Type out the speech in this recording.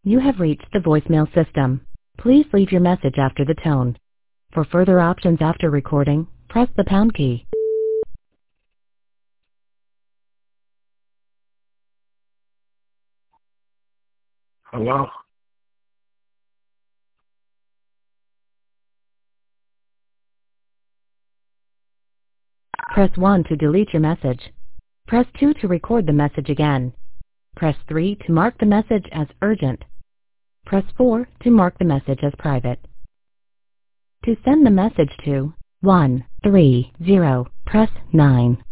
You have reached the voicemail system. Please leave your message after the tone. For further options after recording, press the pound key. Hello? Press 1 to delete your message. Press 2 to record the message again. Press 3 to mark the message as urgent. Press 4 to mark the message as private. To send the message to 130, press 9.